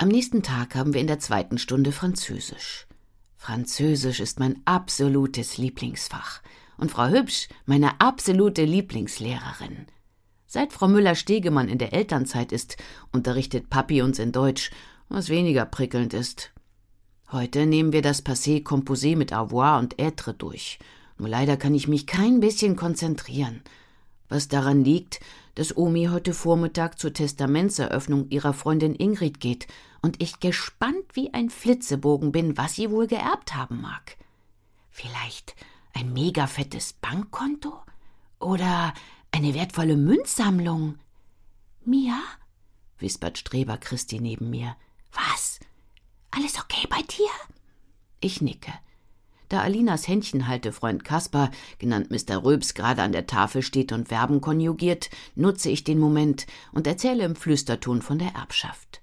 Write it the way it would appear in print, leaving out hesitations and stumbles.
Am nächsten Tag haben wir in der 2. Stunde Französisch. Französisch ist mein absolutes Lieblingsfach und Frau Hübsch meine absolute Lieblingslehrerin. Seit Frau Müller-Stegemann in der Elternzeit ist, unterrichtet Papi uns in Deutsch, was weniger prickelnd ist. Heute nehmen wir das Passé Composé mit avoir und être durch. Nur leider kann ich mich kein bisschen konzentrieren. Was daran liegt, dass Omi heute Vormittag zur Testamentseröffnung ihrer Freundin Ingrid geht und ich gespannt wie ein Flitzebogen bin, was sie wohl geerbt haben mag. Vielleicht ein mega fettes Bankkonto? Oder eine wertvolle Münzsammlung? »Mia?«, wispert Streber Christi neben mir. »Was? Alles okay bei dir?« Ich nicke. Da Alinas Händchenhaltefreund Kaspar, genannt Mr. Röps, gerade an der Tafel steht und Verben konjugiert, nutze ich den Moment und erzähle im Flüsterton von der Erbschaft.